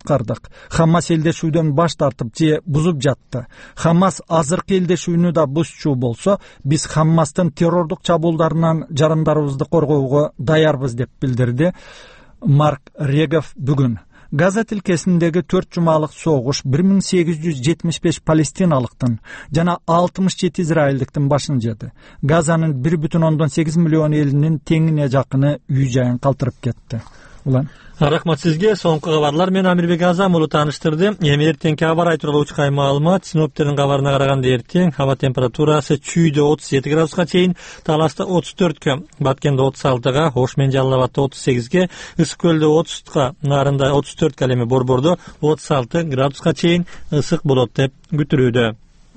аткардык. Хамас элдешүүдөн баш тартып же бузуп жатты. Хамас азыркы элдешүүнү да бузчу болсо, биз Хамастын террордук чабуулдарынан жарандарыбызды коргоого даярбыз деп билдирди Марк Регов бүгүн. Газа тилкесиндеги 4 жумалык согуш 1875 палестиналыктын жана 67 израилдиктин башын жеди. Газанын 1,8 миллион элинин теңине жакыны үй-жайын калтырып кетти. Улан. Рахмат сизге. Соңку кабарлар менен Амирбек Азам ulu тааныштырды. Эми эртеңки аба ырайы тууралуу учкай маалымат. Синоптиктердин кабарына караганда эртең аба температурасы Чүйдө 37 градуска чейин, Таласта 34кө, Баткенде 36га, Ош менен Жалал Абадта 38ге, Ысык көлдө 30га, Нарында 34га, эми Борбордо 36 градуска чейин ысык болот деп күтүлүүдө.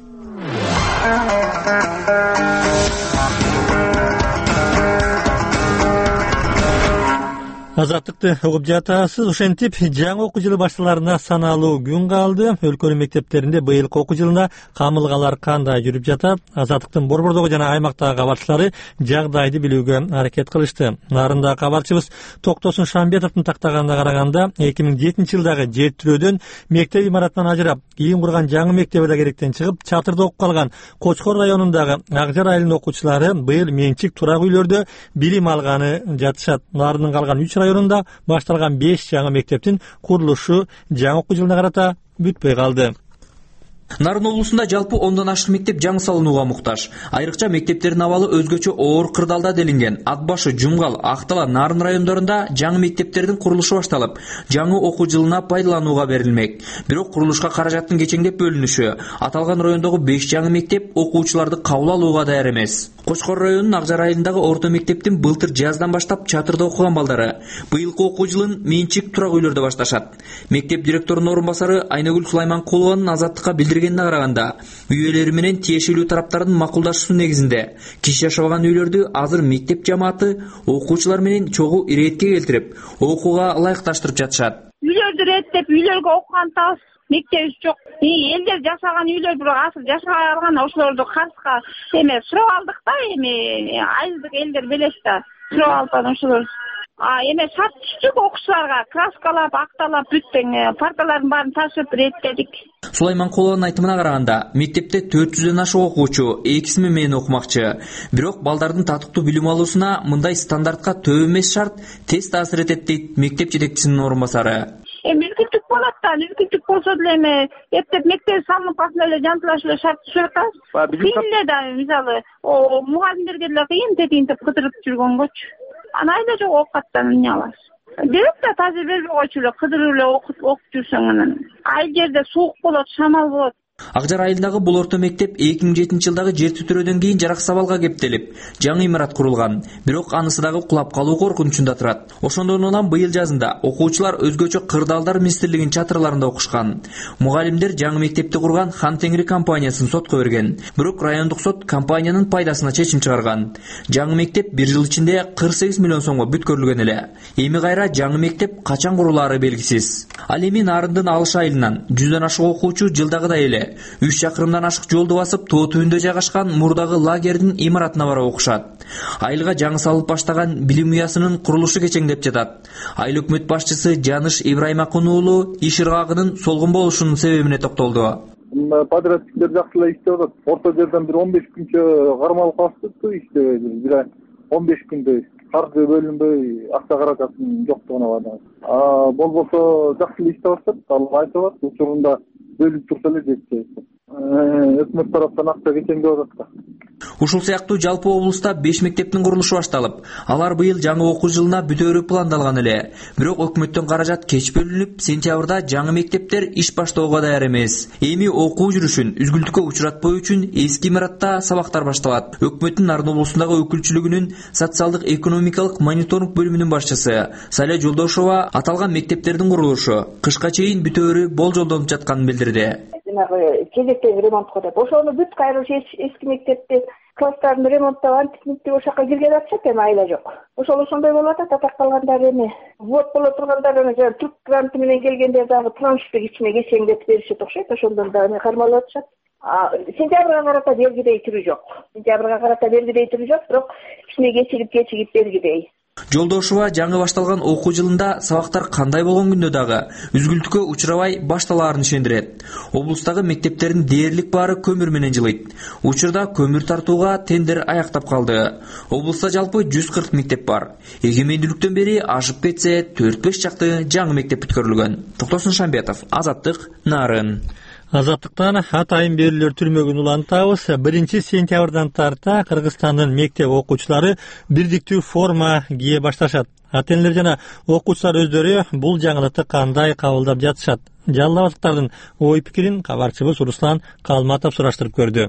Азаттыкты угуп жатасыз. Ошентип, жаңы окуу жылы башталарына саналуу күн калды. Өлкөнүн мектептеринде быйылкы окуу жылына камылгалар кандай жүрүп жатат? Азаттыктын Борбордогу жана аймактагы кабарчылары жагдайды билүүгө аракет кылышты. Нарында кабарчыбыз Токтосун Шамбетовдун тактаганына караганда, 2007 жылдагы жер тирөөдөн мектеп имаратынан ажырап, кийин курган жаңы мектебе керектен чыгып, чатырда окуп калган Кочкор районундагы Акжар айылынын окуучулары быйыл менчик турак үйлөрдө билим алганы жатышат. Нардын калган 3 районунда башталган 5 жаңы мектептин курулушу жаңы окуу жылына карата бүтпөй калды. Нарын облусунда жалпы 10дон ашык мектеп жаңы салынууга муктаж. Айрыкча мектептердин абалы өзгөчө оор кырдаалда делинген. Ат башы, Жумгал, Актала, Нарын райондорунда жаңы мектептердин курулушу башталып, жаңы окуу жылына пайдаланууга берилмек. Бирок курулушка каражаттын кечеңдеп бөлүнүшү, аталган райондогу 5 жаңы мектеп окуучуларды кабыл алууга даяр эмес. Кочкор районунун Акжар айылындагы орто мектептин былтыр жаздан баштап чатырда окуган балдары быйылкы окуу жылын менчик турак үйлөрдө башташат. Мектеп директорунун орун басары Айнагүл Сулайманкулованын Азаттыкка билдиргенине караганда, үй ээлери менен тиешелүү тараптардын макулдашуусу негизинде киши жашабаган үйлөрдү азыр мектеп жамааты окуучулар менен чогуу иретке келтирип, окууга ылайыкташтырып жатышат. Үйлөрдү реттеп, үйлөргө окуган тас мектебибиз жок. Элдер жашаган үйлөр бирок азыр жашабай алган, ошолорду карызга сурап алдык да, айылдык элдер белес да. Сурап алган ошолор. Эме шарт түштүк окуучуларга краскалап, акталап, бүттең парталардын баарын ташып реттедик. Сулайманкулованын айтымына караганда, мектепте 400дөн ашык окуучу, 2 менен окумакчы. Бирок балдардын татыктуу билим алуусуна мындай стандартка төбө эмес шарт тез таасир этет дейт мектеп жетекчисинин орун басары. Мүмкүндүк болот да, мүмкүндүк болсо деле эптеп мектеп салынып калсын эле жантылаш эле шарт түшүп атабыз. Кыйын эле да, мисалы, мугалимдерге деле кыйын тетинтип кыдырып жүргөнгөчү. Айда жок окуттан эмне аласыз. Бирок да таза бербей койчу эле кыдырып эле окуп жүрсөң анан. Айыл жерде суук болот, шамал болот. Акжар айылындагы бул орто мектеп 2007 жылдагы жер титирөөдөн кийин жарак сабалга кептелип, жаңы имарат курулган. Бирок анысы дагы кулап калуу коркунучунда турат. Ошондон улам быйыл жазында окуучулар өзгөчө кырдаалдар министрлигинин чатырларында окушкан. Мугалимдер жаңы мектепти курган Хан Теңир компаниясын сотко берген. Бирок райондук сот компаниянын пайдасына чечим чыгарган. Жаңы мектеп 1 жыл ичинде 48 миллион сомго бүткөрүлгөн эле. Эми кайра жаңы мектеп качан курулаары белгисиз. Ал эми Нарындын Алыш айылынан 100дөн ашык окуучу жылдагыдай эле 3 чакырымдан ашык жолду басып, тоо түбүндө жайгашкан мурдагы лагердин имаратына барып окушат. Айылга жаңы салып баштаган билим уясынын курулушу кечеңдеп жатат. Айыл өкмөт башчысы Жаныш Ибраимакун уулу иш ыргагынын солгун болушунун себебине токтолду. Подрядчиктер жакшы эле иштеп атат. Орто жерден бир 15 күнчө кармалып калышты, иштебей бир 15 күндөй каржы бөлүнбөй, акча каражатын жоктугуна байланыштуу. Болбосо жакшы эле иштеп атат, ал айтып атат, учурунда бөлүп турса эле жетчү. Өкмөт тараптан акча кечеңдеп атат да. Ушул сыяктуу жалпы облуста 5 мектептин курулушу башталып, алар быйыл жаңы окуу жылына бүтөөрү пландалган эле. Бирок өкмөттөн каражат кеч бөлүнүп, сентябрда жаңы мектептер иш баштоого даяр эмес. Эми окуу жүрүшүн үзгүлтүккө учуратпоо үчүн эски имаратта сабактар башталат. Өкмөттүн Нарын облусундагы өкүлчүлүгүнүн социалдык экономикалык мониторинг бөлүмүнүн башчысы Саля Жолдошова аталган мектептердин курулушу кышка чейин бүтөөрү болжолдонуп жатканын билдирди. Кезектен ремонтко деп. Ошону бүт кайрылыш эски мектепти класстарын ремонттаган техниктер ошакка кирген атышат, эми айла жок. Ошондой болуп атат, атак калгандар эми вот боло тургандар жана түрк гранты менен келгенде дагы траншты кичине кечеңдетип беришет окшойт, ошондон да эми кармалып атышат. Сентябрга карата белгидей түрү жок. Бирок кичине кечигип белгидей. Жолдошова жаңы башталган окуу жылында сабактар кандай болгон күндө дагы үзгүлтүккө учурабай башталаарын ишендирет. Облустагы мектептердин дээрлик баары көмүр менен жылыйт. Учурда көмүр тартууга тендер аяктап калды. Облуста жалпы 140 мектеп бар. Эгемендүүлүктөн бери ашып кетсе 4-5 чакты жаңы мектеп бүткөрүлгөн. Токтосун Шамбетов, Азаттык, Нарын. Азаттыктан атайын берүүлөр түрмөгүн улантабыз. 1-сентябрдан тарта Кыргызстандын мектеп окуучулары бирдиктүү форма кие башташат. Ата-энелер жана окуучулар өздөрү бул жаңылыкты кандай кабылдап жатышат? Жалал Абадтыктардын ой пикирин кабарчыбыз Руслан Калматов сураштырып көрдү.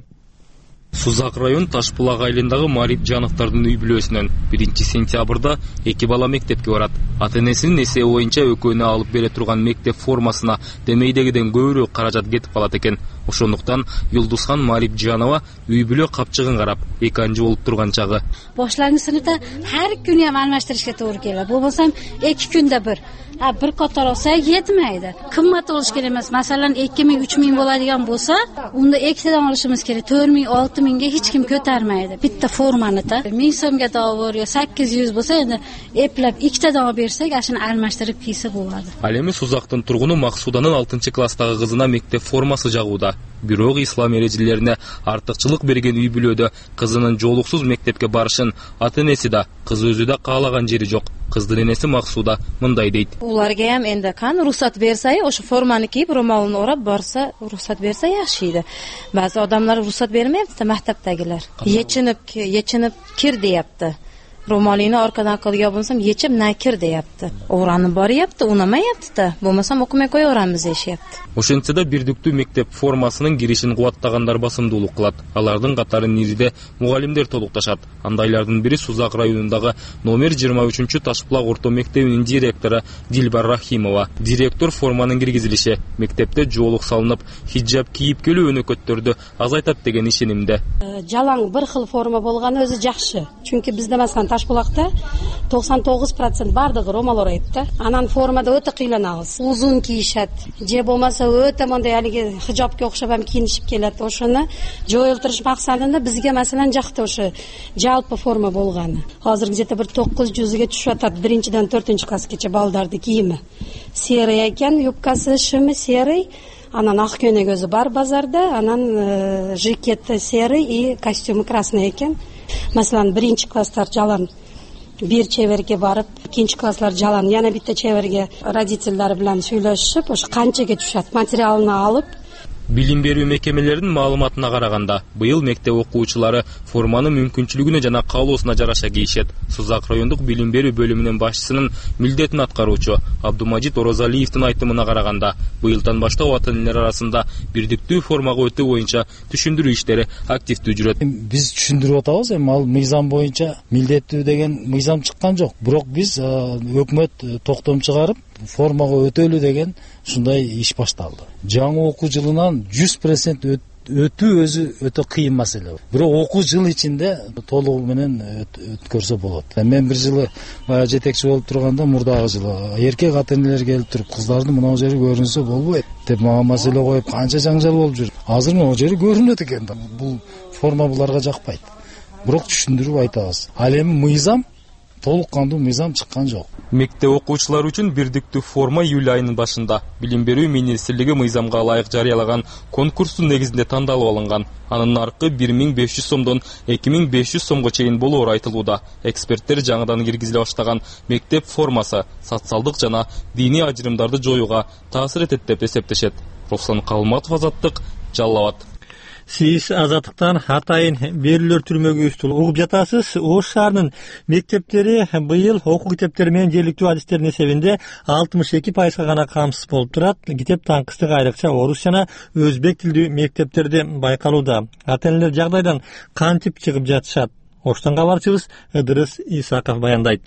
Сузак район Ташбулак айылындагы Марип Жановдордун үй бүлөсүнөн 1-сентябрда 2 бала мектепке барат. Ата-энесинин эсеби боюнча экөөнө алып бере турган мектеп формасына демейдегиден көбүрөөк каражат кетип калат экен. Ошондуктан Юлдузхан Марип Жанова үй бүлө капчыгын карап, эканчы болуп турган чагы. Башлангыч сыныпта ар күнү алмаштырышка туура келет. Болбосо 2 күндө bir qator olsa yetmaydi. Qimmat bo'lish kerak emas. Masalan 2000 3000 bo'ladigan bo'lsa, unda ektadan olishimiz kerak. 4000 6000 ga hech kim ko'tarmaydi. Bitta formani-da 1000 so'mga davor yo 800 bo'lsa, endi eplab ikkitadan olib bersak, ashuni almashtirib kiysa bo'ladi. Ал эми Сузактын тургуну Максуданын 6-класстагы кызына мектеп формасы жагууда. Бирок ислам эрежелерине артыкчылык берген үй бүлөдө кызынын жолуксуз мектепке барышын ата-энеси да, кыз өзү да каалаган жери жок. Кыздын энеси Максуда мындай дейт. Уларга ham endi qani ruxsat bersa, o'sha formani kiyib, ro'molini o'rab borsa, ruxsat bersa yaxshi edi. Ba'zi odamlar ruxsat bermayapti, maktabdagilar. Yechinib kir deyapti. Ro'molini orqadan qilgan bo'lsam, yechib nakir deyapti. O'ranib boryapti, unamayapti-da. Bo'lmasam o'qimay qo'yaveramiz deyapti. Ошентсе да бирдиктүү мектеп формасынын киришин кубаттагандар басымдуулук кылат. Алардын катарын ириде мугалимдер толукташат. Андайлардын бири Сузак районундагы номер 23 Ташбулак орто мектебинин директору Дилбар Рахимова. Директор форманын киргизилиши мектепте жоолук салынып, хиджаб кийип келүү өнөкөттөрдү азайтат деген ишенимде. Жалаң bir xil forma болгону өзү жакшы. Чүнки бизде маселен Ташбулакта 99% бардыгы ромал оройт-да. Анан формада өтө кыйланабыз. Узун кийишет. Же болмаса өтө мондай алиги хиджабка окшоп ham кийинишип келет. Ошону жоюлтуруш максатында бизге маселен жакты ошо жалпы форма болгону. Азыр где-то bir 900га түшүп атат 1-ден 4-классскача балдарды кийими. Серый экен, юбкасы, шими серый. Анан ак көнөгөзү бар базарда, анан жакети серый и костюмы красный экен. Маселен 1-класстар жалан bir чеберге барып, 2-класслар жалан, яна битте чеберге родительдери менен сүйлөшүп, ошо канчага түшөт, материалын алып. Билим берүү мекемелеринин маалыматына караганда, быйыл мектеп окуучулары форманы мүмкүнчүлүгүнө жана каалоосуна жараша кийишет. Сузак райондук билим берүү бөлүмүнүн башчысынын милдетин аткаруучу Абдумажит Орозалиевдин айтымына караганда, быйылдан баштап ата-энелер арасында бирдиктүү формага өтүү боюнча түшүндүрүү иштери активдүү жүрөт. Биз түшүндүрүп атабыз, эми ал мыйзам боюнча милдеттүү деген мыйзам чыккан жок. Бирок биз өкмөт токтом чыгарып формага өтөлү деген ушундай иш башталды. Жаңы окуу жылынан 100% өтүү өзү өтө кыйын маселе. Бирок окуу жылы ичинде толугу менен өткөрсө болот. Мен бир жылы бая жетекчи болуп турганда мурдагы жылы эркек ата-энелер келип туруп, кыздардын мына жери көрүнсө болбойт деп мага маселе коюп канча жаңжал болуп жүр. Азыр мына жери көрүнөт экен. Бул форма буларга жакпайт. Бирок түшүндүрүп айтабыз. Ал эми мыйзам толук кандуу мыйзам чыккан жок. Мектеп окуучулары үчүн бирдиктүү форма июль айынын башында Билим берүү министрлиги мыйзамга ылайык жарыялаган конкурстун негизинде тандалып алынган. Анын наркы 1500 сомдон 2500 сомго чейин болоору айтылууда. Эксперттер жаңыдан киргизиле баштаган мектеп формасы социалдык жана диний ажырымдарды жоюуга таасир этет деп эсептешет. Руслан Калматов, Азаттык, Жалал Абад. Сиз Азаттыктан атайын берүүлөр түрмөгүбүздү угуп жатасыз. Ош шаарынын мектептери быйыл окуу китептери менен жергиликтүү адистердин эсебинде 62% гана камсыз болуп турат. Китеп таңкыстыгы айрыкча орус жана өзбек тилдүү мектептерде байкалууда. Ата-энелер жагдайдан кантип чыгып жатышат? Оштон кабарчыбыз Ыдырыс Исаков баяндайт.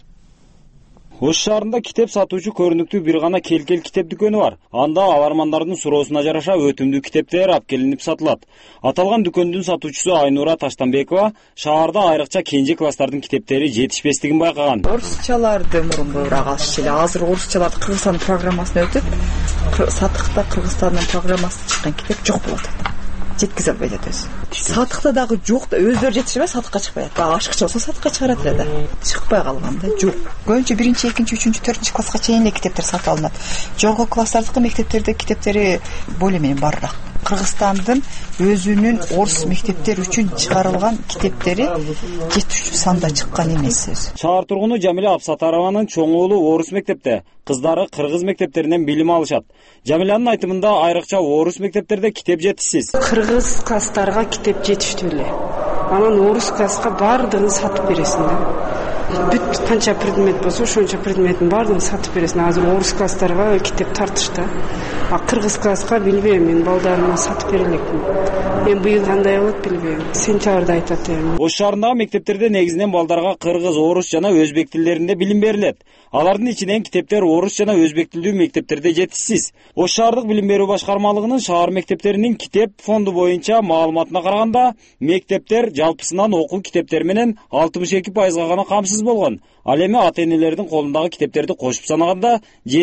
Ош шаарында китеп сатуучу көрүнүктүү бир гана Келкел китеп дүкөнү бар. Анда алармандардын суроосуна жараша өтүмдүү китептер алып сатылат. Аталган дүкөндүн сатуучусу Айнура Таштанбекова шаарда айрыкча кенже класстардын китептери жетишпестигин байкаган. Орусчаларды мурунураак алышчу эле. Азыр орусчаларды Кыргызстандын программасына өтүп, сатыкта Кыргызстандын программасына чыккан китеп жок болуп атат. жеткизе албай жатабыз. Сатыкта дагы жок да, өздөрү жетишпей сатыкка чыкпайт. Башкача болсо сатыкка чыгарат эле да. Чыкпай калган да, жок. Көбүнчө 1-2, 3, 4 класска чейин эле китептер сатып алынат. Жогорку класстардыкы мектептерде китептери более менен барыраак. Кыргызстандын өзүнүн орус мектептер үчүн чыгарылган китептери жетиштүү санда чыккан эмес. Шаар тургуну Жамиля Абсатарованын чоң уулу орус мектепте, кыздары кыргыз мектептеринен билим алышат. Жамилянын айтымында айрыкча орус мектептерде китеп жетишсиз. Кыргыз класстарга китеп жетиштүү эле. Анан орус класска баардыгын сатып бересиң да. Бүт канча предмет болсо, ошончо предметтин баардыгын сатып бересиң. Азыр орус класстарга китеп тартышта. А кыргыз класска билбейм, мен балдарыма сатып бере элекмин. Мен быйыл кандай болот билбейм. Сентябрда айтат эми. Ош шаарындагы мектептерде негизинен балдарга кыргыз, орус жана өзбек тилдеринде билим берилет. Алардын ичинен китептер орус жана өзбек тилдүү мектептерде жетишсиз. Ош шаардык билим берүү башкармалыгынын шаар мектептеринин китеп фонду боюнча маалыматына караганда, мектептер жалпысынан окуу китептери менен 62%га гана камсыз болгон. Ал эми ата-энелердин колундагы китептерди кошуп санаганда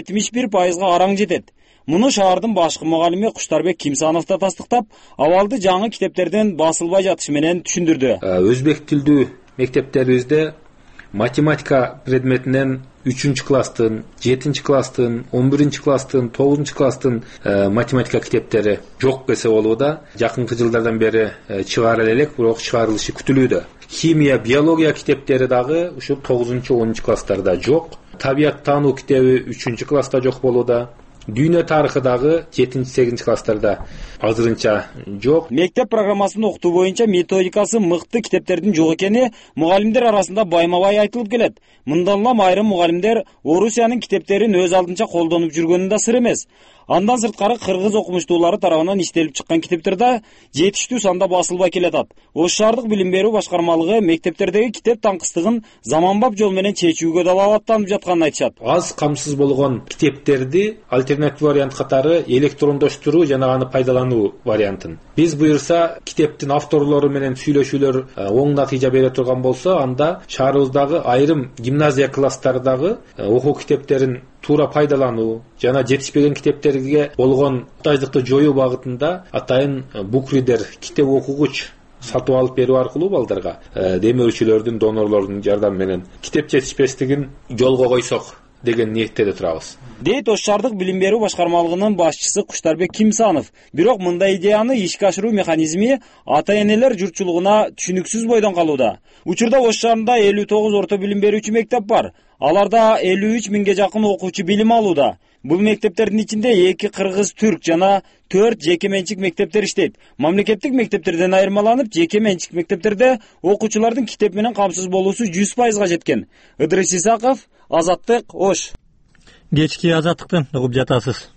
71%га араң жетет. Муну шаардын башкы мугалими Куштарбек Кимсанов да тастыктап, абалды жаңы китептерден басылбай жатышы менен түшүндүрдү. Өзбек тилдүү мектептерибизде математика предметинен 3-класстын, 7-класстын, 11-класстын, 9-класстын математика китептери жок десе болууда. Жакынкы жылдардан бери чыгарыла элек, бирок чыгарылышы күтүлүүдө. Химия, биология китептери дагы ушул 9-10-класстарда жок. Табият таануу китеби 3-класста жок болууда. Дүйнө тарыхы дагы 7-8 класстарда азырынча жок. Мектеп программасын окутуу боюнча методикасы мыкты китептердин жок экени мугалимдер арасында байма-бай айтылып келет. Мындан улам айрым мугалимдер Орусиянын китептерин өз алдынча колдонуп жүргөнүн да сыр эмес. Андан сырткары кыргыз окумуштуулары тарабынан иштелип чыккан китептерде жетиштүү санда басылбай келатат. Ош шаардык билим берүү башкармалыгы мектептердеги китеп таңкыстыгын заманбап жол менен чечүүгө далалаттанып жатканын айтышат. Аз камсыз болгон китептерди альтернатив вариант катары электрондоштуруу жана аны пайдалануу вариантын. Биз буюрса китептин авторлору менен сүйлөшүүлөр оң натыйжа бере турган болсо, анда шаарыбыздагы айрым гимназия класстардагы окуу китептерин туура пайдалануу жана жетишпеген китептерге болгон муктаждыкты жоюу багытында атайын букридер, китеп окугуч сатып алып берүү аркылуу балдарга демөөрчүлөрдүн, донорлордун жардамы менен китеп жетишпестигин жолго койсок деген ниетте да турабыз. Дейт Ош шаардык билим берүү башкармалыгынын башчысы Куштарбек Кимсанов. Бирок мындай идеяны ишке ашыруу механизми ата-энелер журтчулугуна түшүнүксүз бойдон калууда. Учурда Ош шаарында 59 орто билим берүүчү мектеп бар. Аларда 53 миңге жакын окуучу билим алууда. Бул мектептердин ичинде 2 кыргыз, түрк жана 4 жеке менчик мектептер иштейт. Мамлекеттик мектептерден айырмаланып, жеке менчик мектептерде окуучулардын китеп менен камсыз болуусу 100%га жеткен. Ыдрис Исаков, Азаттык, Ош. Кечки Азаттыктан угуп жатасыз.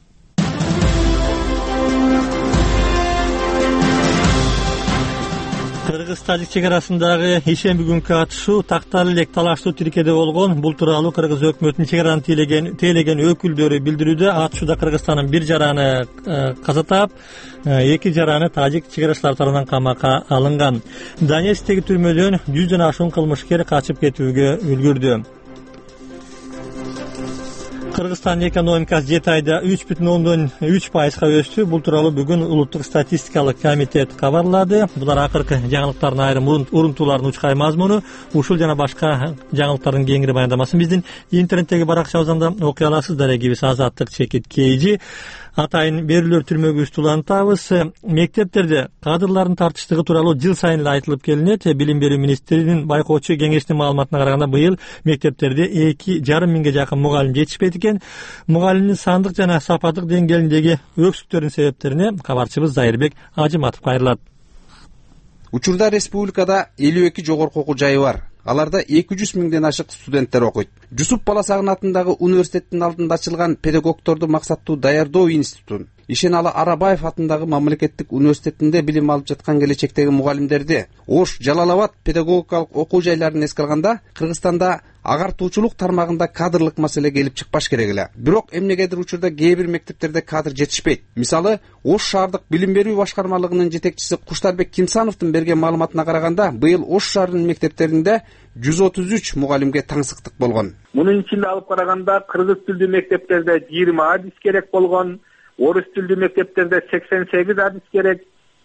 Кыргыз-Тажик чегарасындагы ишемби күнкү атышуу тактар элек талаштуу тиркеде болгон. Бул тууралуу Кыргыз өкмөтүнүн чегараны тейлеген өкүлдөрү билдирүүдө. Атышууда Кыргызстандын бир жараны каза таап, 2 жараны тажик чегарачылар тарабынан камакка алынган. Донецктеги түрмөдөн 100 ашуун кылмышкер качып кетүүгө үлгүрдү. Кыргызстандын экономикасы 7 айда 3,3%га өстү. Бул тууралуу бүгүн улуттук статистикалык комитет кабарлады. Булар акыркы жаңылыктардын айрым урунтуулардын учкай мазмуну. Ушул жана башка жаңылыктардын кеңири баяндамасын биздин интернеттеги баракчабыздан окуй аласыз. Дарегибиз Азаттык чекит кейжи. Атайын берүүлөр түрмөгө устулантабыз. Мектептерде кадрлардын тартыштыгы тууралуу жыл сайын эле айтылып келинет. Билим берүү министринин байкоочу кеңештин маалыматына караганда быйыл мектептерде 2,5 миңге жакын мугалим жетишпейт экен. Мугалимдин сандык жана сапаттык деңгээлиндеги өксүктөрдүн себептерине кабарчыбыз Зайырбек Ажыматов кайрылат. Учурда республикада 52 жогорку окуу жайы бар. Аларда 200 миңден ашык студенттер окуйт. Жусуп Баласагын атындагы университеттин алдында ачылган педагогторду максаттуу даярдоо институтун, Ишеналы Арабаев атындагы мамлекеттик университетинде билим алып жаткан келечектеги мугалимдерди, Ош, Жалал-Абад педагогикалык окуу жайларын эске алганда, Кыргызстанда агартуучулук тармагында кадрлык маселе келип чыкпаш керек эле. Бирок эмнегедир учурда кээ бир мектептерде кадр жетишпейт. Мисалы, Ош шаардык билим берүү башкармалыгынын жетекчиси Куштарбек Кимсановдун берген маалыматына караганда, быйыл Ош шаарынын мектептеринде 133 мугалимге таңсыктык болгон. Мунун ичинде алып караганда кыргыз тилдүү мектептерде 20 адис керек болгон, орус тилдүү мектептерде 88 адис керек,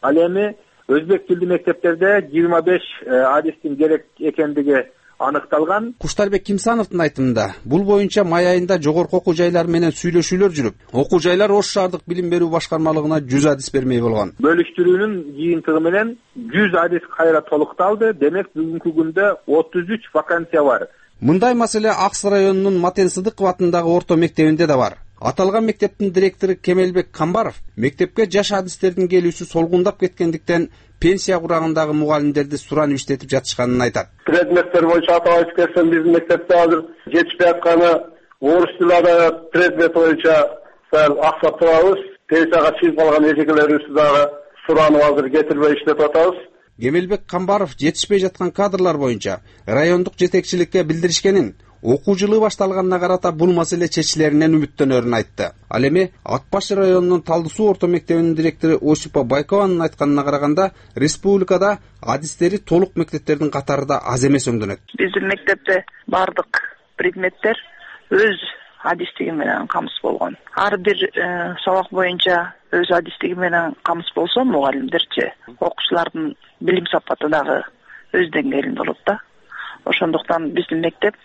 Ал эми өзбек тилдүү мектептерде 25 адистин керек экендиги аныкталган. Куштарбек Кимсановдун айтымында бул боюнча май айында жогорку окуу жайлар менен сүйлөшүүлөр жүрүп, окуу жайлар Ош шаардык билим берүү башкармалыгына 100 адис бермей болгон. Бөлүштүрүүнүн жыйынтыгы менен 100 адис кайра толукталды. Демек бүгүнкү күндө 33 вакансия бар. Мындай маселе Акс районунун Матен Сыдыков атындагы орто мектебинде да бар. Аталган мектептин директору Кемелбек Камбаров мектепке жаш адистердин келүүсү солгундап кеткендиктен пенсия курагындагы мугалимдерди суранып иштетип жатышканын айтат. Предметтер боюнча атап айтып кетсем, биздин мектепте азыр жетишпей атканы орус тили предмет боюнча сал аксап турабыз. Пенсияга чыгып калган эжекелерибизди дагы суранып азыр кетирбей иштетип атабыз. Кемелбек Камбаров жетишпей жаткан кадрлар боюнча райондук жетекчиликке билдиришкенин, окуу жылы башталганына карата бул маселе чечилеринен үмүттөнөрүн айтты. Ал эми Ат Башы районунун Талды суу орто мектебинин директору Осипа Байкованын айтканына караганда, республикада адистери толук мектептердин катары да аз эмес өңдөнөт. Биздин мектепте бардык предметтер өз адистиги менен камсыз болгон. Ар бир сабак боюнча өз адистиги менен камсыз болсо, мугалимдерчи окуучулардын билим сапаты дагы өз деңгээлинде болот да. Ошондуктан биздин мектеп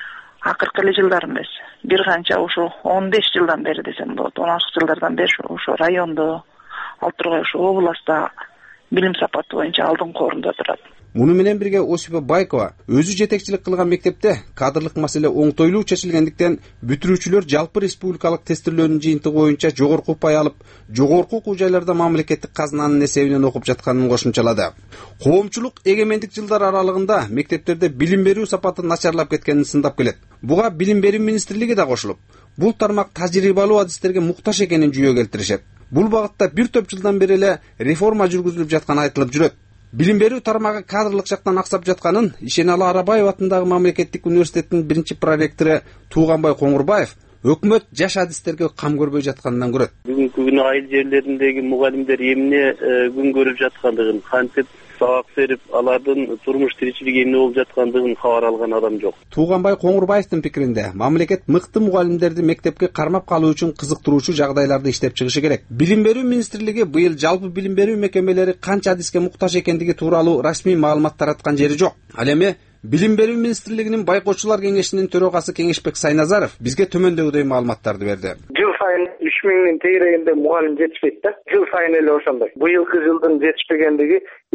акыркы эле жылдар эмес, бир канча ушу 15 жылдан бери десем болот. 16 жылдардан бери ошо райондо, ал тургай ошо областта билим сапаты боюнча алдыңкы орунда турат. Муну менен бирге Осипа Байкова өзү жетекчилик кылган мектепте кадрлык маселе оңтойлуу чечилгендиктен бүтүрүүчүлөр жалпы республикалык тестирлөөнүн жыйынтыгы боюнча жогорку упай алып, жогорку окуу жайларда мамлекеттик казынанын эсебинен окуп жатканын кошумчалады. Коомчулук эгемендик жылдар аралыгында мектептерде билим берүү сапаты начарлап кеткенин сындап келет. Буга билим берүү министрлиги да кошулуп, бул тармак тажрыйбалуу адистерге муктаж экенин жүйө келтиришет. Бул багытта бир топ жылдан бери эле реформа жүргүзүлүп жатканы айтылып жүрөт. Билим берүү тармагы кадрлык жактан аксап жатканын Ишеналы Арабаев атындагы мамлекеттик университеттин биринчи проректору Тууганбай Коңурбаев өкмөт жаш адистерге кам көрбөй жатканынан көрөт. Бүгүнкү күнү айыл жерлериндеги мугалимдер эмне күн көрүп жаткандыгын, кантип сабак берип, алардын турмуш тиричилиги эмне болуп жаткандыгын кабар алган адам жок. Тууганбай Коңурбаевдин пикиринде, мамлекет мыкты мугалимдерди мектепке кармап калуу үчүн кызыктыруучу жагдайларды иштеп чыгышы керек. Билим берүү министрлиги быйыл жалпы билим берүү мекемелери канча адиске муктаж экендиги тууралуу расмий маалымат тараткан жери жок. Ал эми Билим берүү министрлигинин байкоочулар кеңешинин төрагасы Кеңешбек Сайназаров бизге төмөндөгүдөй маалыматтарды берди. Жыл сайын 3000 тегерегинде мугалим жетишпейт да. Жыл сайын эле ошондой. Быйылкы жылдын жетишпегендиги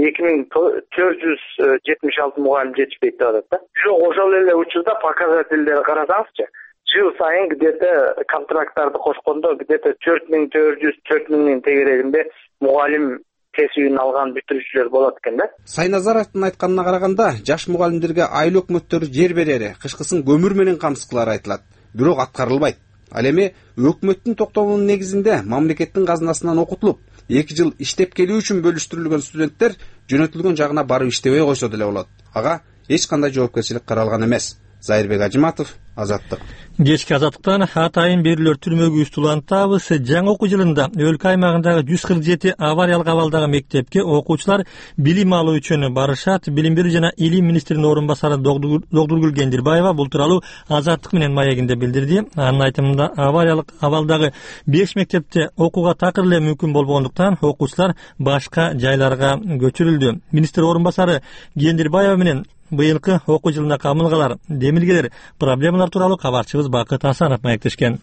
2476 мугалим жетишпейт деп атат да. Жок, ошол эле учурда показательдерди карасаңызчы, жыл сайын где-то контракттарды кошкондо где-то 4400-4000 тегерегинде мугалим кесибин алган бүтүрүүчүлөр болот экен да. Сайназаровдун айтканына караганда, жаш мугалимдерге айыл өкмөттөрү жер берери, кышкысын көмүр менен камсыз кылары айтылат. Бирок аткарылбайт. Ал эми өкмөттүн токтомунун негизинде мамлекеттин казынасынан окутулуп, 2 жыл иштеп келүү үчүн бөлүштүрүлгөн студенттер жөнөтүлгөн жагына барып иштебей койсо деле болот. Ага эч кандай жоопкерчилик каралган эмес. Зайырбек Ажыматов, Азаттык. Кечки Азаттыктан атайын берүүлөр түрмөгү устулантабыз. Жаңы окуу жылында өлкө аймагындагы 147 авариялык абалдагы мектепке окуучулар билим алуу үчүн барышат. Билим берүү жана илим министринин орун басары Догдургүл Кендирбаева бул тууралуу Азаттык менен маегинде билдирди. Анын айтымында авариялык абалдагы 5 мектепте окууга такыр эле мүмкүн болбогондуктан окуучулар башка жайларга көчүрүлдү. Министр орун басары Кендирбаева менен быйылкы окуу жылына камылгалар, демилгелер, проблемалар тууралуу кабарчыбыз Бакыт Асанов маектешкен.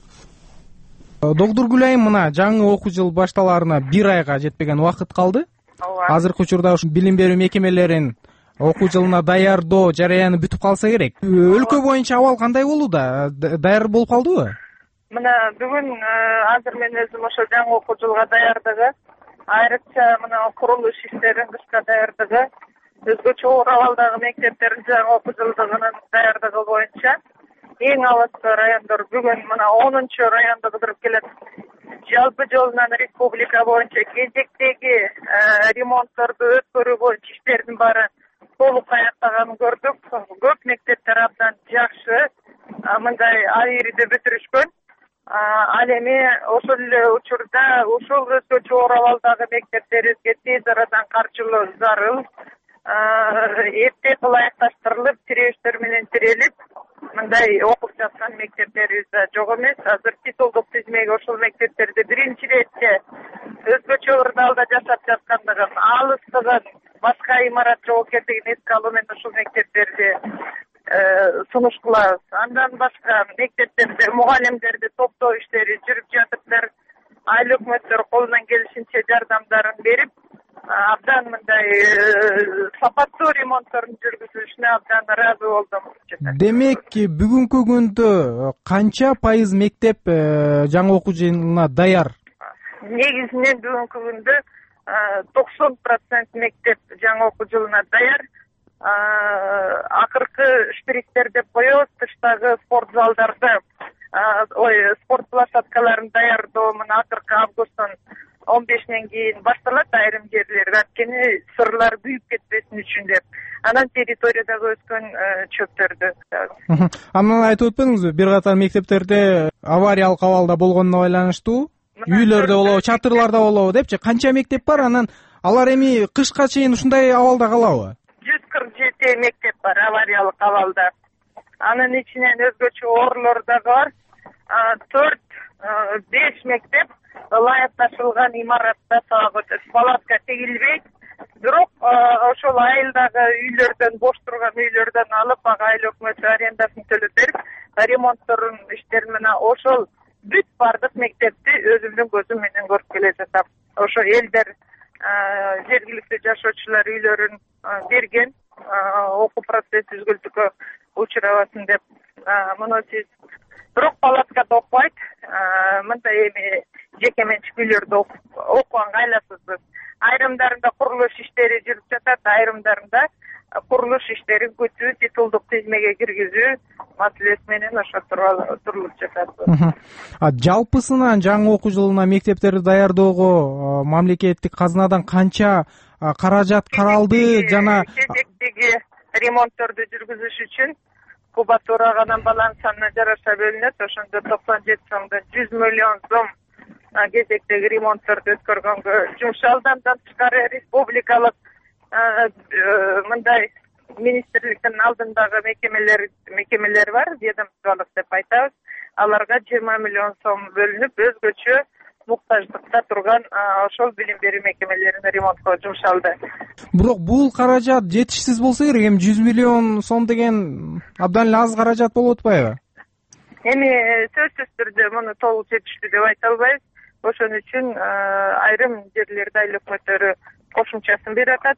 Догдургүл айым, мына жаңы окуу жыл башталаарына 1 айга жетпеген убакыт калды. Азыркы учурда билим берүү мекемелерин окуу жылына даярдоо жараяны бүтүп калса керек. Өлкө боюнча абал кандай болууда? Даяр болуп калдыбы? Мына бүгүн азыр мен өзүм ошо жаңы окуу жылга даярдыгы, айрыкча мына курулуш иштерин кышка даярдыгы, өзгө чогуу абалдагы мектептердин жаңы окуу жылдыгынын даярдыгы боюнча эң алыскы райондор бүгүн мына 10-чу районду кыдырып келет. Жалпы жолунан республика боюнча кезектеги ремонтторду өткөрүү боюнча иштердин баары толук аяктаганын көрдүк. Көп мектептер абдан жакшы мындай аирде бүтүрүшкөн. Ал эми ошол эле учурда ушул өзгө чогуу абалдагы мектептерибизге тез арадан каржылоо зарыл. Эрте аякташтырылып, тирештер менен тирелип, мындай окуп жаткан мектептерибиз да жок эмес. Азыр титулдук тизмеге ошол мектептерди биринчи ирече өзгөчө ырдаалда жашап жаткандыгын, алыстыгын, башка имарат жок экендигин эске алуу менен ушул мектептерди сунуш кылабыз. Андан башка мектептерде мугалимдерди топтоо иштери жүрүп жатыптыр. Айыл өкмөттөр колунан келишинче жардамдарын берип, абдан мындай сапаттуу ремонттордун жүргүзүлүшүнө абдан ыраазы болдум. Демек, бүгүнкү күндө канча пайыз мектеп жаңы окуу жылына даяр? Негизинен бүгүнкү күндө 90% мектеп жаңы окуу жылына даяр. Акыркы штрихтер деп коебуз, тыштагы спорт залдарды, спорт площадкаларын даярдоо мына акыркы августтун 15-нен кийин башталат айрым жерлерде, анткени сырлар күйүп кетпесин үчүн деп. Анан территориядагы өскөн чөптөрдү. Анан айтып өтпөдүңүзбү, бир катар мектептерде авариялык абалда болгонуна байланыштуу, үйлөрдө болобу, чатырларда болобу депчи, канча мектеп бар? Анан алар эми кышка чейин ушундай абалда калабы? 147 мектеп бар авариялык абалда. Анын ичинен өзгөчө орлор дагы бар. 4-5 мектеп ылайыкташылган имаратта палатка тегилбейт. Бирок ошол айылдагы үйлөрдөн, бош турган үйлөрдөн алып, ага айыл өкмөтү арендасын төлөп берип, ремонтторун иштерин менен ошол бүт бардык мектепти өзүмдүн көзүм менен көрүп келе жатам. Ошо элдер жергиликтүү жашоочулар үйлөрүн берген, окуу процесси үзгүлтүккө учурабасын деп. Муну сиз бирок палаткада окубайт, мындай эми жеке менчик үйлөрдө окуганга айласызбыз. Айрымдарында курулуш иштери жүрүп жатат, айрымдарында курулуш иштерин күтүү, титулдук тизмеге киргизүү маселеси менен ошо турулуп жатат. Жалпысынан жаңы окуу жылына мектептерди даярдоого мамлекеттик казынадан канча каражат каралды жана кезектеги ремонтторду жүргүзүш үчүн кубатураганан баланын санына жараша бөлүнөт. Ошондо 97 сомдон 100 миллион сом кезектеги ремонтторду өткөргөнгө жумшалды. Андан тышкары республикалык мындай министрликтин алдындагы мекемелер бар, ведомстволук деп айтабыз. Аларга 20 миллион сом бөлүнүп, өзгөчө муктаждыкта турган ошол билим берүү мекемелерин ремонтко жумшалды. Бирок бул каражат жетишсиз болсо керек. Эми 100 миллион сом деген абдан эле аз каражат болуп атпайбы? Эми сөзсүз түрдө муну толук жетиштүү деп айта албайбыз. Ошон үчүн айрым жерлерде айыл өкмөттөрү кошумчасын берип атат,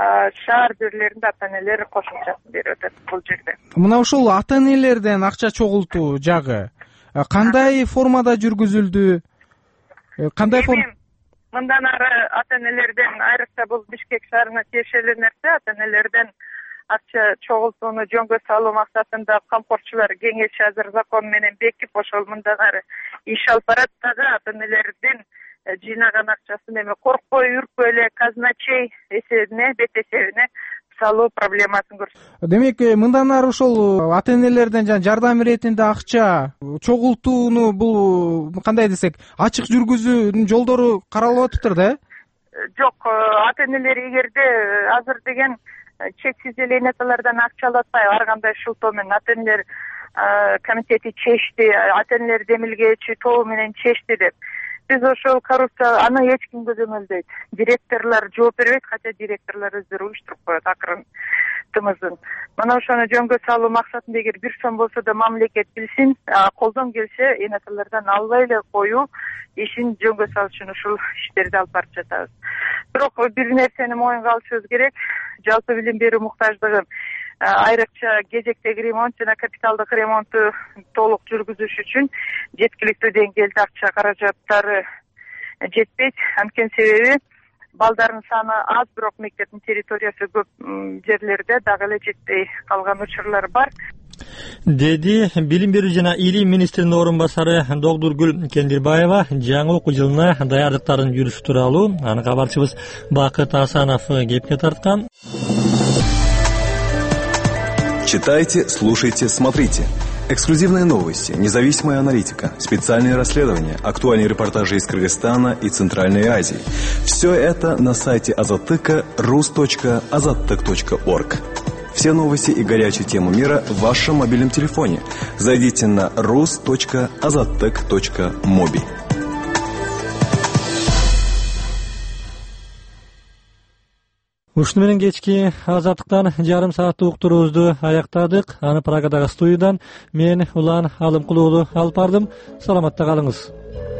шаар жерлеринде ата-энелер кошумчасын берип атат бул жерде. Мына ушул ата-энелерден акча чогултуу жагы кандай формада жүргүзүлдү? Кандай мындан ары ата-энелерден, айрыкча бул Бишкек шаарына тиешелүү нерсе, ата-энелерден акча чогултууну жөнгө салуу максатында камкорчулар кеңеши азыр закон менен бекип, ошол мындан ары иш алып барат. Дагы ата-энелердин жыйнаган акчасын эми коркпой, үркпөй эле казначей эсебине, бет эсебине салуу проблемасын көрсөтөт. Демек, мындан ары ошол ата-энелерден жардам иретинде акча чогултууну бул кандай десек, ачык жүргүзүүнүн жолдору каралып атыптыр да? Жок, ата-энелер эгерде азыр деген чексиз эле энеталардан акча алып атпайбы, ар кандай шылтоо менен ата-энелер комитети чечти, ата-энелер демилгечи тобу менен чечти деп. Биз ошол коррупция аны эч ким көзөмөлдөйт. Директорлор жооп бербейт, хотя директорлор өздөрү уюштуруп коет акырын тымызын. Мына ошону жөнгө салуу максатында эгер бир сом болсо да мамлекет билсин, колдон келсе энеталардан албай эле коюу ишин жөнгө салыш үчүн ушул иштерди алып барып жатабыз. Бирок бир нерсени моюнга алышыбыз керек, жалпы билим берүү муктаждыгын айрыкча кезектеги ремонт жана капиталдык ремонтту толук жүргүзүш үчүн жеткиликтүү деңгээлде акча каражаттары жетпейт. Анткени себеби балдардын саны аз, бирок мектептин территориясы көп жерлерде дагы эле жетпей калган учурлар бар, деди билим берүү жана илим министринин орун басары Догдургүл Кендирбаева жаңы окуу жылына даярдыктарын жүрүш тууралуу аны кабарчыбыз Бакыт Асанов кепке тарткан. Читайте, слушайте, смотрите. Эксклюзивные новости, независимая аналитика, специальные расследования, актуальные репортажи из Кыргызстана и Центральной Азии. Все это на сайте Азаттыка rus.azattyk.org. Все новости и горячие темы мира в вашем мобильном телефоне. Зайдите на rus.azattek.mobi. Ушуну менен кечки азаттыктан жарым сааттык уктуруубузду аяктадык. Аны Прагадагы студиядан мен Улан Алымкулуулу алып бардым. Саламатта калыңыз.